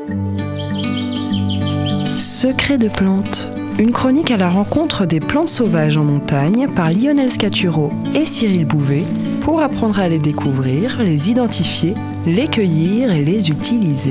Secrets de plantes. Une chronique à la rencontre des plantes sauvages en montagne par Lionel Scaturo et Cyril Bouvet pour apprendre à les découvrir, les identifier, les cueillir et les utiliser.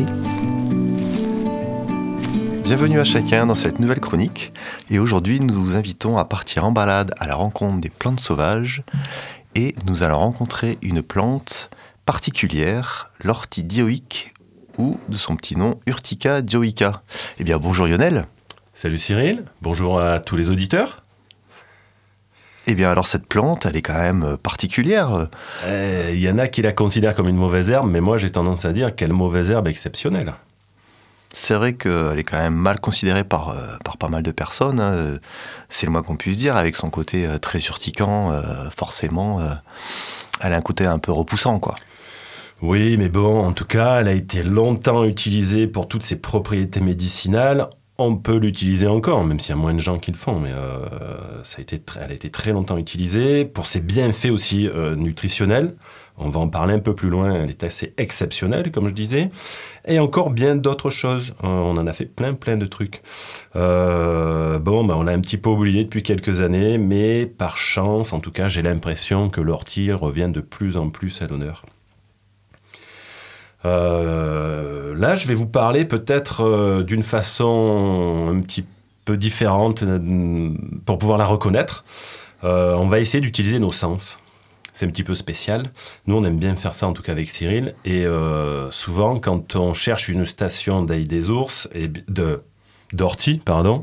Bienvenue à chacun dans cette nouvelle chronique. Et aujourd'hui, nous vous invitons à partir en balade à la rencontre des plantes sauvages. Et nous allons rencontrer une plante particulière, l'ortie dioïque, ou de son petit nom, Urtica dioica. Eh bien, bonjour Lionel. Salut Cyril, bonjour à tous les auditeurs. Eh bien, alors cette plante, elle est quand même particulière. Il y en a qui la considèrent comme une mauvaise herbe, mais moi j'ai tendance à dire quelle mauvaise herbe exceptionnelle. C'est vrai qu'elle est quand même mal considérée par pas mal de personnes. Hein. C'est le moins qu'on puisse dire, avec son côté très urticant, forcément, elle a un côté un peu repoussant, quoi. Oui, mais bon, en tout cas, elle a été longtemps utilisée pour toutes ses propriétés médicinales. On peut l'utiliser encore, même s'il y a moins de gens qui le font, mais elle a été très longtemps utilisée pour ses bienfaits aussi nutritionnels. On va en parler un peu plus loin, elle est assez exceptionnelle, comme je disais. Et encore bien d'autres choses. On en a fait plein de trucs. On l'a un petit peu oublié depuis quelques années, mais par chance, en tout cas, j'ai l'impression que l'ortie revient de plus en plus à l'honneur. Là, je vais vous parler peut-être d'une façon un petit peu différente pour pouvoir la reconnaître. On va essayer d'utiliser nos sens. C'est un petit peu spécial. Nous, on aime bien faire ça, en tout cas avec Cyril. Et souvent, quand on cherche une station d'ail des ours, d'ortie, pardon.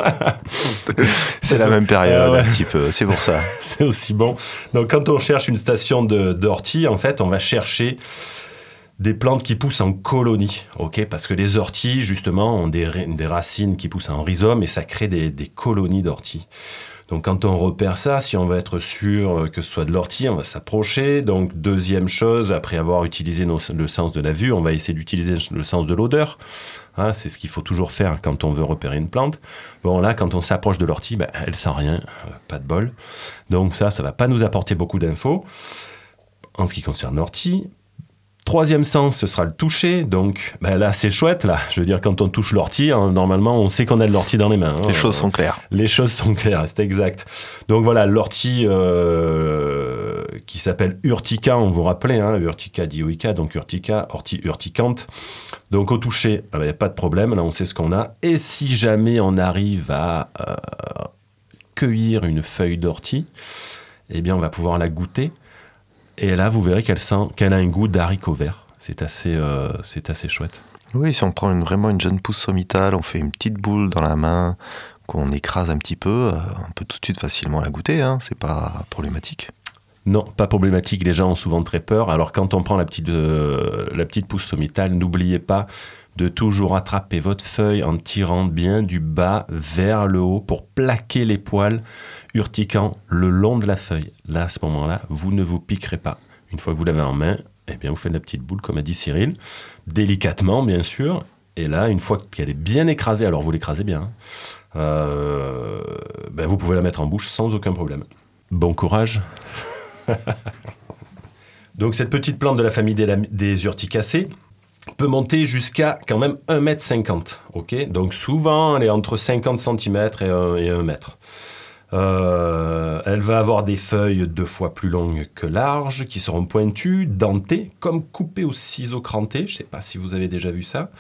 C'est la même période, un petit peu, c'est pour ça. C'est aussi bon. Donc, quand on cherche une station d'ortie, en fait, on va chercher des plantes qui poussent en colonie, ok ? Parce que les orties, justement, ont des racines qui poussent en rhizome et ça crée des colonies d'orties. Donc, quand on repère ça, si on veut être sûr que ce soit de l'ortie, on va s'approcher. Donc, deuxième chose, après avoir utilisé le sens de la vue, on va essayer d'utiliser le sens de l'odeur. Hein, c'est ce qu'il faut toujours faire quand on veut repérer une plante. Bon, là, quand on s'approche de l'ortie, elle sent rien, pas de bol. Donc, ça va pas nous apporter beaucoup d'infos en ce qui concerne l'ortie. Troisième sens, ce sera le toucher. Donc là, c'est chouette. Là. Je veux dire, quand on touche l'ortie, normalement, on sait qu'on a de l'ortie dans les mains. Les choses sont claires. Les choses sont claires, c'est exact. Donc voilà, l'ortie qui s'appelle Urtica, on vous rappelait, Urtica dioica, donc Urtica, ortie urticante. Donc au toucher, il n'y a pas de problème, là on sait ce qu'on a. Et si jamais on arrive à cueillir une feuille d'ortie, eh bien on va pouvoir la goûter. Et là, vous verrez qu'elle a un goût d'haricot vert. C'est assez chouette. Oui, si on prend vraiment une jeune pousse sommitale, on fait une petite boule dans la main, qu'on écrase un petit peu, on peut tout de suite facilement la goûter, c'est pas problématique. Non, pas problématique. Les gens ont souvent très peur. Alors, quand on prend la petite pousse sommitale, n'oubliez pas de toujours attraper votre feuille en tirant bien du bas vers le haut pour plaquer les poils urticants le long de la feuille. Là, à ce moment-là, vous ne vous piquerez pas. Une fois que vous l'avez en main, eh bien, vous faites la petite boule, comme a dit Cyril, délicatement, bien sûr. Et là, une fois qu'elle est bien écrasée, alors vous l'écrasez bien, vous pouvez la mettre en bouche sans aucun problème. Bon courage. Donc, cette petite plante de la famille des urticacées peut monter jusqu'à quand même 1,50 m. Okay, donc souvent, elle est entre 50 cm et 1 mètre. Elle va avoir des feuilles 2 fois plus longues que larges, qui seront pointues, dentées, comme coupées au ciseau cranté. Je ne sais pas si vous avez déjà vu ça.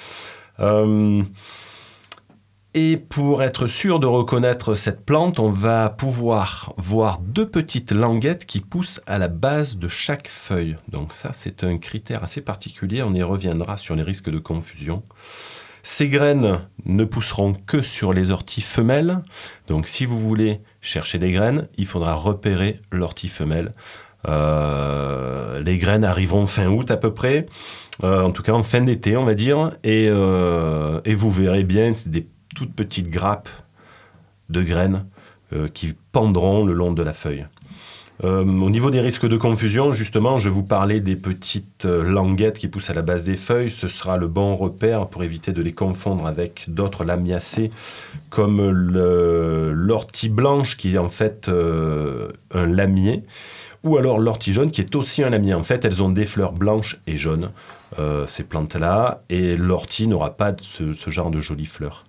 Et pour être sûr de reconnaître cette plante, on va pouvoir voir 2 petites languettes qui poussent à la base de chaque feuille. Donc ça, c'est un critère assez particulier. On y reviendra sur les risques de confusion. Ces graines ne pousseront que sur les orties femelles. Donc si vous voulez chercher des graines, il faudra repérer l'ortie femelle. Les graines arriveront fin août à peu près, en tout cas en fin d'été, on va dire. Et vous verrez bien, c'est des toutes petites grappes de graines qui pendront le long de la feuille. Au niveau des risques de confusion, justement, je vous parlais des petites languettes qui poussent à la base des feuilles. Ce sera le bon repère pour éviter de les confondre avec d'autres lamiacées, comme l'ortie blanche, qui est en fait un lamier, ou alors l'ortie jaune qui est aussi un lamier. En fait, elles ont des fleurs blanches et jaunes, ces plantes-là, et l'ortie n'aura pas ce genre de jolies fleurs.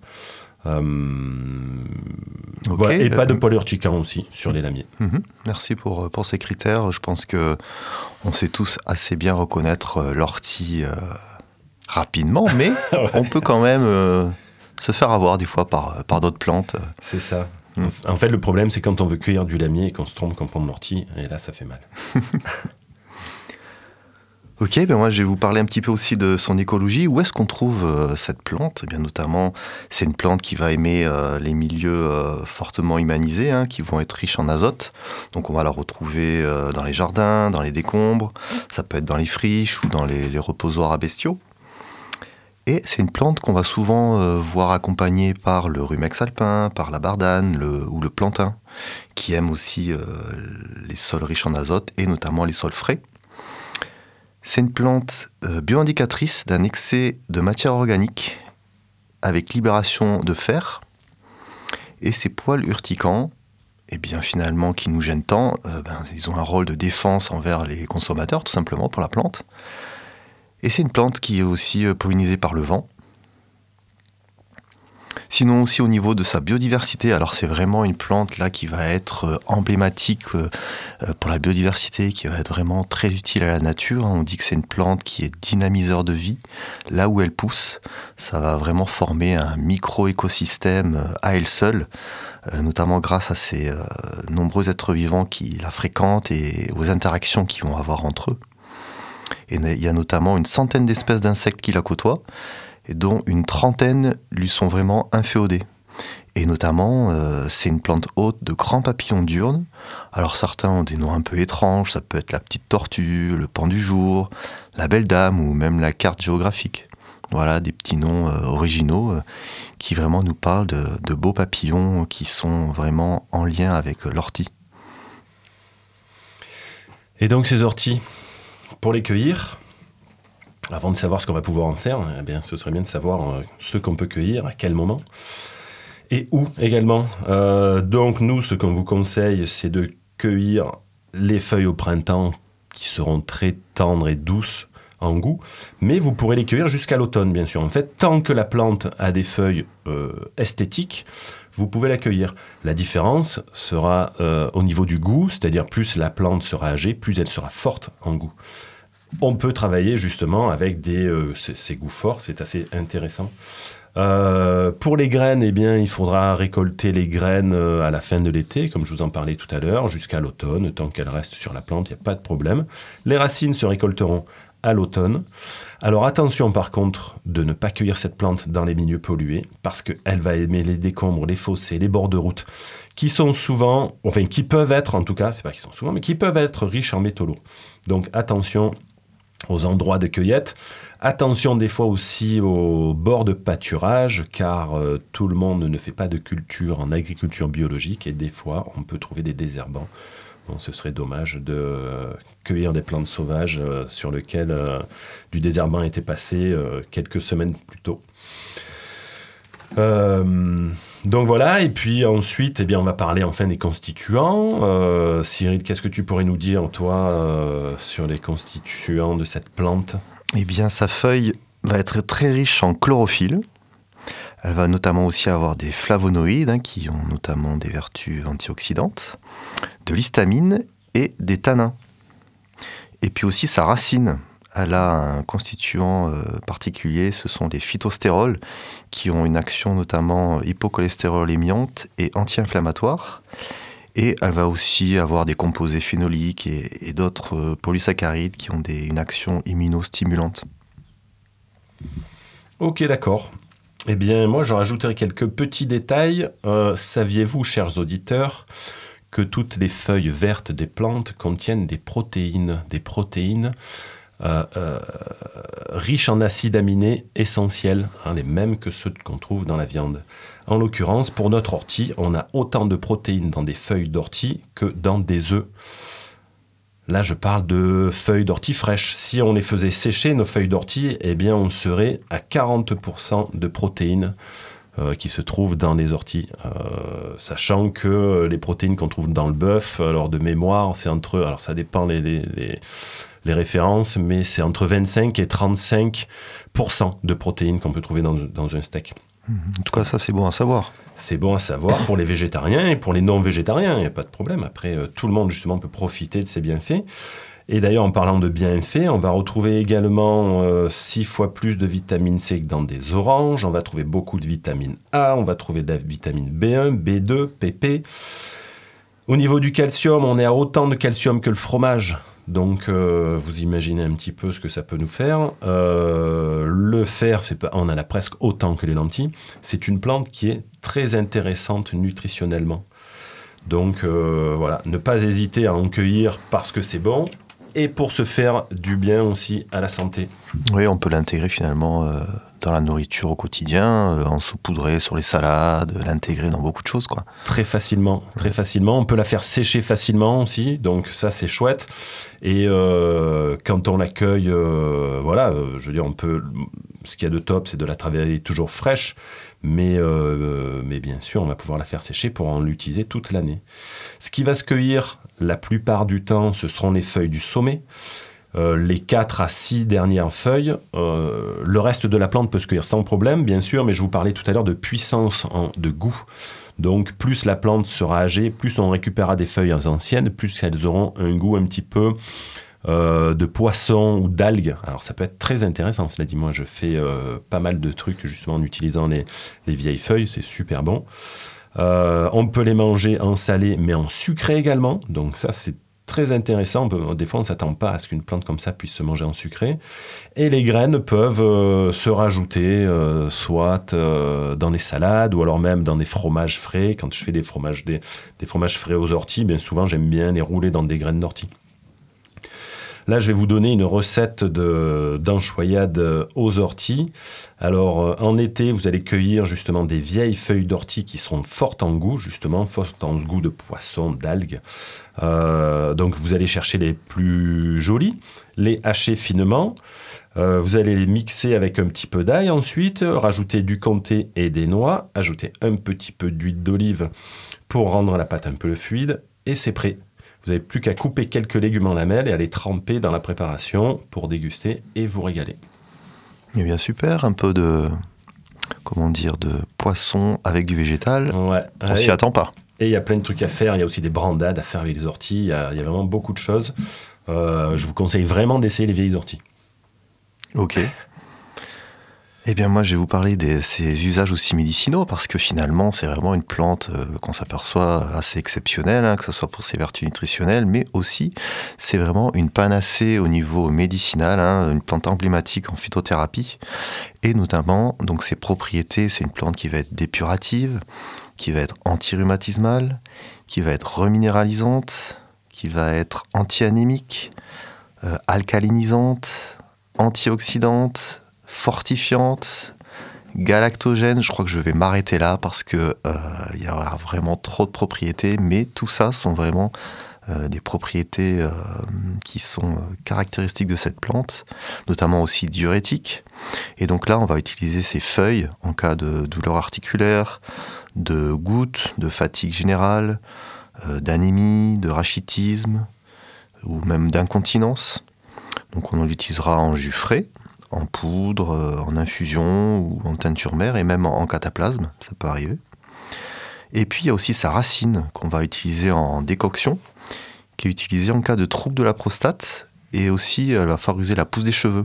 Voilà, et pas de poil urticant aussi sur les lamiers. Merci pour ces critères. Je pense qu'on sait tous assez bien reconnaître l'ortie rapidement, mais Ouais. on peut quand même se faire avoir des fois par d'autres plantes. C'est ça. En fait, le problème, c'est quand on veut cueillir du lamier et qu'on se trompe, qu'on prend de l'ortie, et là, ça fait mal. Ok, ben moi je vais vous parler un petit peu aussi de son écologie. Où est-ce qu'on trouve cette plante ? Eh bien, notamment, c'est une plante qui va aimer les milieux fortement humanisés, qui vont être riches en azote. Donc on va la retrouver dans les jardins, dans les décombres, ça peut être dans les friches ou dans les reposoirs à bestiaux. Et c'est une plante qu'on va souvent voir accompagnée par le rumex alpin, par la bardane ou le plantain, qui aime aussi les sols riches en azote et notamment les sols frais. C'est une plante bioindicatrice d'un excès de matière organique avec libération de fer. Et ces poils urticants, eh bien finalement qui nous gênent tant, ils ont un rôle de défense envers les consommateurs, tout simplement, pour la plante. Et c'est une plante qui est aussi pollinisée par le vent. Sinon aussi au niveau de sa biodiversité, alors c'est vraiment une plante là qui va être emblématique pour la biodiversité, qui va être vraiment très utile à la nature. On dit que c'est une plante qui est dynamiseur de vie. Là où elle pousse, ça va vraiment former un micro-écosystème à elle seule, notamment grâce à ces nombreux êtres vivants qui la fréquentent et aux interactions qu'ils vont avoir entre eux. Et il y a notamment une centaine d'espèces d'insectes qui la côtoient, et dont une trentaine lui sont vraiment inféodées. Et notamment, c'est une plante hôte de grands papillons diurnes. Alors certains ont des noms un peu étranges, ça peut être la petite tortue, le pan du jour, la belle dame ou même la carte géographique. Voilà, des petits noms originaux qui vraiment nous parlent de beaux papillons qui sont vraiment en lien avec l'ortie. Et donc ces orties, pour les cueillir, avant de savoir ce qu'on va pouvoir en faire, eh bien, ce serait bien de savoir ce qu'on peut cueillir, à quel moment, et où également. Donc nous, ce qu'on vous conseille, c'est de cueillir les feuilles au printemps, qui seront très tendres et douces en goût, mais vous pourrez les cueillir jusqu'à l'automne, bien sûr. En fait, tant que la plante a des feuilles esthétiques, vous pouvez la cueillir. La différence sera au niveau du goût, c'est-à-dire plus la plante sera âgée, plus elle sera forte en goût. On peut travailler justement avec ces goûts forts, c'est assez intéressant. Pour les graines, eh bien, il faudra récolter les graines à la fin de l'été, comme je vous en parlais tout à l'heure, jusqu'à l'automne. Tant qu'elles restent sur la plante, il n'y a pas de problème. Les racines se récolteront à l'automne. Alors attention par contre de ne pas cueillir cette plante dans les milieux pollués, parce qu'elle va aimer les décombres, les fossés, les bords de route, qui sont souvent, enfin qui peuvent être en tout cas, c'est pas qu'ils sont souvent, mais qui peuvent être riches en métaux lourds. Donc attention aux endroits de cueillette. Attention des fois aussi aux bords de pâturage, car tout le monde ne fait pas de culture en agriculture biologique et des fois on peut trouver des désherbants. Bon, ce serait dommage de cueillir des plantes sauvages sur lesquelles du désherbant était passé quelques semaines plus tôt. Donc voilà, et puis ensuite, eh bien, on va parler enfin des constituants. Cyril, qu'est-ce que tu pourrais nous dire, toi, sur les constituants de cette plante ? Eh bien, sa feuille va être très riche en chlorophylle. Elle va notamment aussi avoir des flavonoïdes, qui ont notamment des vertus antioxydantes, de l'histamine et des tanins. Et puis aussi sa racine. Elle a un constituant particulier, ce sont les phytostérols, qui ont une action notamment hypocholestérolémiante et anti-inflammatoire. Et elle va aussi avoir des composés phénoliques et d'autres polysaccharides qui ont une action immunostimulante. Ok, d'accord. Eh bien, moi, je rajouterai quelques petits détails. Saviez-vous, chers auditeurs, que toutes les feuilles vertes des plantes contiennent des protéines riches en acides aminés essentiels, les mêmes que ceux qu'on trouve dans la viande. En l'occurrence, pour notre ortie, on a autant de protéines dans des feuilles d'ortie que dans des œufs. Là, je parle de feuilles d'ortie fraîches. Si on les faisait sécher, nos feuilles d'ortie, eh bien, on serait à 40% de protéines qui se trouvent dans les orties. Sachant que les protéines qu'on trouve dans le bœuf, alors de mémoire, c'est entre... Alors ça dépend les références, mais c'est entre 25 et 35% de protéines qu'on peut trouver dans un steak. En tout cas, ça, c'est bon à savoir. C'est bon à savoir pour les végétariens et pour les non-végétariens, il n'y a pas de problème. Après, tout le monde, justement, peut profiter de ces bienfaits. Et d'ailleurs, en parlant de bienfaits, on va retrouver également 6 fois plus de vitamine C que dans des oranges. On va trouver beaucoup de vitamine A, on va trouver de la vitamine B1, B2, PP. Au niveau du calcium, on est à autant de calcium que le fromage. Donc, vous imaginez un petit peu ce que ça peut nous faire. Le fer, on en a presque autant que les lentilles. C'est une plante qui est très intéressante nutritionnellement. Donc, voilà, ne pas hésiter à en cueillir parce que c'est bon et pour se faire du bien aussi à la santé. Oui, on peut l'intégrer finalement dans la nourriture au quotidien, en saupoudrer sur les salades, l'intégrer dans beaucoup de choses, quoi. Très facilement. On peut la faire sécher facilement aussi, donc ça c'est chouette. Et quand on l'accueille, je veux dire, on peut. Ce qu'il y a de top, c'est de la travailler toujours fraîche, mais bien sûr, on va pouvoir la faire sécher pour en l'utiliser toute l'année. Ce qui va se cueillir la plupart du temps, ce seront les feuilles du sommet. Les 4 à 6 dernières feuilles. Le reste de la plante peut se cueillir sans problème, bien sûr, mais je vous parlais tout à l'heure de puissance de goût. Donc, plus la plante sera âgée, plus on récupérera des feuilles anciennes, plus elles auront un goût un petit peu de poisson ou d'algues. Alors, ça peut être très intéressant. Cela dit, moi, je fais pas mal de trucs justement en utilisant les vieilles feuilles. C'est super bon. On peut les manger en salé, mais en sucré également. Donc, ça, c'est très intéressant. Des fois, on ne s'attend pas à ce qu'une plante comme ça puisse se manger en sucré. Et les graines peuvent se rajouter, soit dans des salades, ou alors même dans des fromages frais. Quand je fais des fromages frais aux orties, bien souvent, j'aime bien les rouler dans des graines d'ortie. Là, je vais vous donner une recette d'enchoyade aux orties. Alors, en été, vous allez cueillir justement des vieilles feuilles d'ortie qui seront fortes en goût, justement, fortes en goût de poisson, d'algues. Donc, vous allez chercher les plus jolies, les hacher finement. Vous allez les mixer avec un petit peu d'ail ensuite, rajouter du comté et des noix, ajouter un petit peu d'huile d'olive pour rendre la pâte un peu fluide, et c'est prêt. Vous n'avez plus qu'à couper quelques légumes en lamelles et à les tremper dans la préparation pour déguster et vous régaler. Eh bien, super, un peu de poisson avec du végétal. Ouais. On s'y attend pas. Et il y a plein de trucs à faire. Il y a aussi des brandades à faire avec les orties. Il y a vraiment beaucoup de choses. Je vous conseille vraiment d'essayer les vieilles orties. Ok. Eh bien, moi, je vais vous parler de ses usages aussi médicinaux, parce que finalement, c'est vraiment une plante qu'on s'aperçoit assez exceptionnelle, que ce soit pour ses vertus nutritionnelles, mais aussi, c'est vraiment une panacée au niveau médicinal, une plante emblématique en phytothérapie, et notamment, donc, ses propriétés, c'est une plante qui va être dépurative, qui va être anti-rhumatismale, qui va être reminéralisante, qui va être anti-anémique, alcalinisante, antioxydante, fortifiante, galactogène. Je crois que je vais m'arrêter là parce que y a vraiment trop de propriétés, mais tout ça sont vraiment des propriétés qui sont caractéristiques de cette plante, notamment aussi diurétiques. Et donc là, on va utiliser ces feuilles en cas de douleur articulaire, de gouttes, de fatigue générale, d'anémie, de rachitisme ou même d'incontinence. Donc on l'utilisera en jus frais, en poudre, en infusion ou en teinture mère et même en cataplasme, ça peut arriver. Et puis il y a aussi sa racine qu'on va utiliser en décoction, qui est utilisée en cas de trouble de la prostate et aussi elle va favoriser la pousse des cheveux.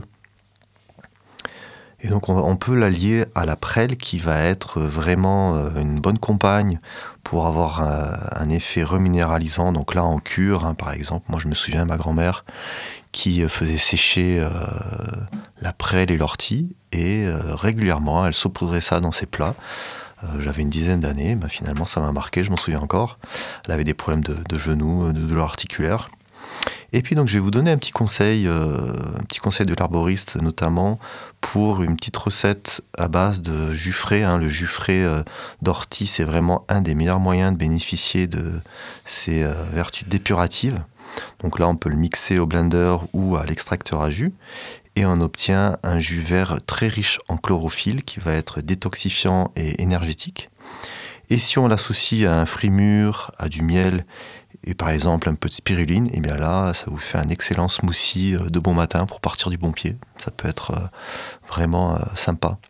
Et donc on peut l'allier à la prêle qui va être vraiment une bonne compagne pour avoir un effet reminéralisant. Donc là en cure, par exemple, moi je me souviens de ma grand-mère qui faisait sécher la prêle et l'ortie et régulièrement elle saupoudrait ça dans ses plats. J'avais une dizaine d'années, finalement ça m'a marqué, je m'en souviens encore. Elle avait des problèmes de genoux, de douleurs articulaires. Et puis donc je vais vous donner un petit conseil de l'herboriste, notamment pour une petite recette à base de jus frais. Le jus frais d'ortie, c'est vraiment un des meilleurs moyens de bénéficier de ses vertus dépuratives. Donc là, on peut le mixer au blender ou à l'extracteur à jus. et on obtient un jus vert très riche en chlorophylle qui va être détoxifiant et énergétique. Et si on l'associe à un fruit mûr, à du miel et par exemple un peu de spiruline, et bien là, ça vous fait un excellent smoothie de bon matin pour partir du bon pied. Ça peut être vraiment sympa.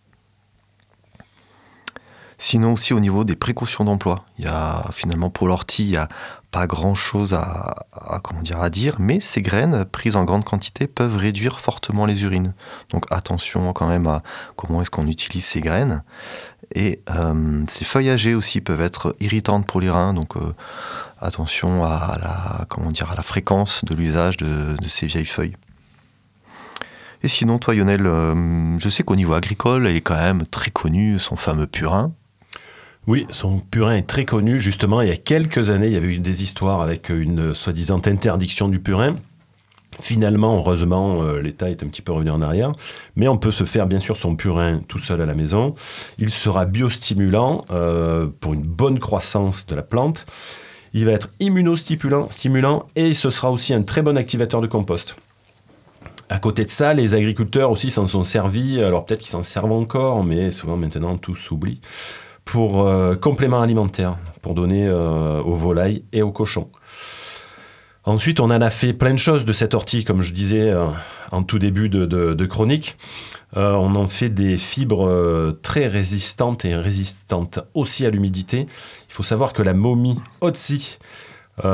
Sinon aussi au niveau des précautions d'emploi, il y a finalement pour l'ortie, il n'y a pas grand-chose à dire, mais ces graines prises en grande quantité peuvent réduire fortement les urines. Donc attention quand même à comment est-ce qu'on utilise ces graines. Et ces feuilles âgées aussi peuvent être irritantes pour les reins, donc attention à la fréquence de l'usage de ces vieilles feuilles. Et sinon, toi Lionel, je sais qu'au niveau agricole, elle est quand même très connue, son fameux purin. Oui, son purin est très connu. Justement, il y a quelques années, il y avait eu des histoires avec une soi-disant interdiction du purin. Finalement, heureusement, l'État est un petit peu revenu en arrière. Mais on peut se faire, bien sûr, son purin tout seul à la maison. Il sera biostimulant pour une bonne croissance de la plante. Il va être immunostimulant et ce sera aussi un très bon activateur de compost. À côté de ça, les agriculteurs aussi s'en sont servis. Alors peut-être qu'ils s'en servent encore, mais souvent maintenant, tout s'oublie. Pour complément alimentaire, pour donner aux volailles et aux cochons. Ensuite, on en a fait plein de choses de cette ortie, comme je disais en tout début de chronique. On en fait des fibres très résistantes et résistantes aussi à l'humidité. Il faut savoir que la momie Otzi, qui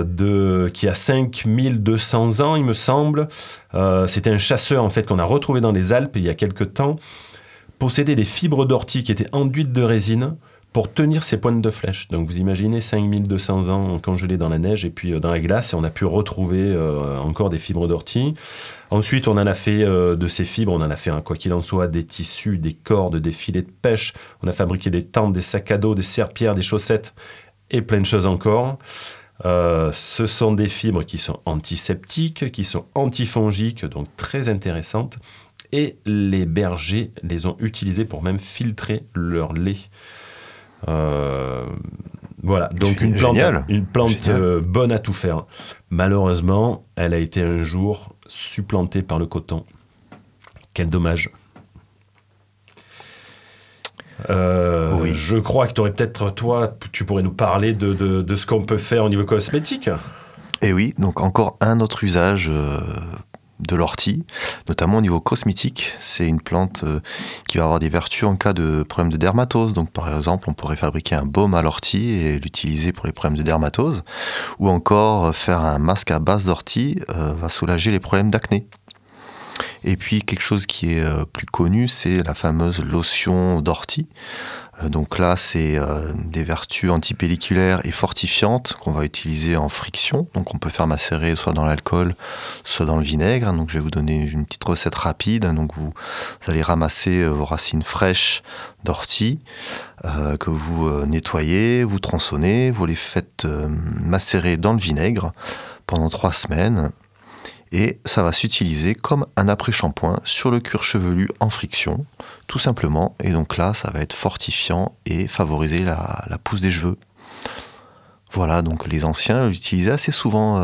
a 5200 ans, il me semble, c'était un chasseur en fait, qu'on a retrouvé dans les Alpes il y a quelque temps, possédait des fibres d'ortie qui étaient enduites de résine pour tenir ses pointes de flèche. Donc vous imaginez 5200 ans congelés dans la neige et puis dans la glace, et on a pu retrouver encore des fibres d'ortie. Ensuite, on en a fait de ces fibres, on en a fait, quoi qu'il en soit, des tissus, des cordes, des filets de pêche. On a fabriqué des tentes, des sacs à dos, des serpillères, des chaussettes et plein de choses encore. Ce sont des fibres qui sont antiseptiques, qui sont antifongiques, donc très intéressantes. Et les bergers les ont utilisés pour même filtrer leur lait. Voilà, donc une plante bonne à tout faire. Malheureusement, elle a été un jour supplantée par le coton. Quel dommage. Oui. Je crois que tu pourrais nous parler de ce qu'on peut faire au niveau cosmétique. Et oui, donc encore un autre usage de l'ortie, notamment au niveau cosmétique. C'est une plante qui va avoir des vertus en cas de problème de dermatose. Donc par exemple, on pourrait fabriquer un baume à l'ortie et l'utiliser pour les problèmes de dermatose, ou encore faire un masque à base d'ortie va soulager les problèmes d'acné. Et puis quelque chose qui est plus connu, c'est la fameuse lotion d'ortie. Donc là, c'est des vertus antipelliculaires et fortifiantes qu'on va utiliser en friction. Donc on peut faire macérer soit dans l'alcool, soit dans le vinaigre. Donc je vais vous donner une petite recette rapide. Donc vous allez ramasser vos racines fraîches d'ortie que vous nettoyez, vous tronçonnez, vous les faites macérer dans le vinaigre pendant 3 semaines. Et ça va s'utiliser comme un après-shampoing sur le cuir chevelu en friction, tout simplement. Et donc là, ça va être fortifiant et favoriser la pousse des cheveux. Voilà, donc les anciens l'utilisaient assez souvent,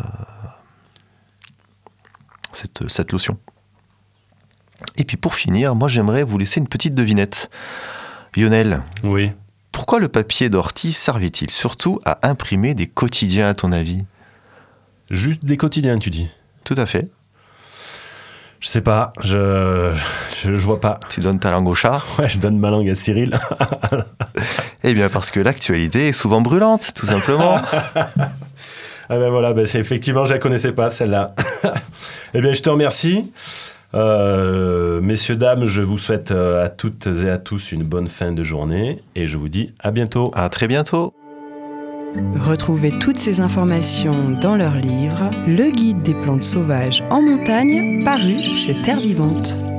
cette lotion. Et puis pour finir, moi j'aimerais vous laisser une petite devinette. Lionel. Oui. Pourquoi le papier d'ortie servait-il surtout à imprimer des quotidiens à ton avis ? Juste des quotidiens, tu dis ? Tout à fait. Je sais pas, je vois pas. Tu donnes ta langue au chat ? Ouais, je donne ma langue à Cyril. Eh bien, parce que l'actualité est souvent brûlante, tout simplement. Ah ben voilà, c'est effectivement, je la connaissais pas, celle-là. Eh bien, je te remercie. Messieurs, dames, je vous souhaite à toutes et à tous une bonne fin de journée et je vous dis à bientôt. À très bientôt. Retrouvez toutes ces informations dans leur livre « Le guide des plantes sauvages en montagne » paru chez Terre Vivante.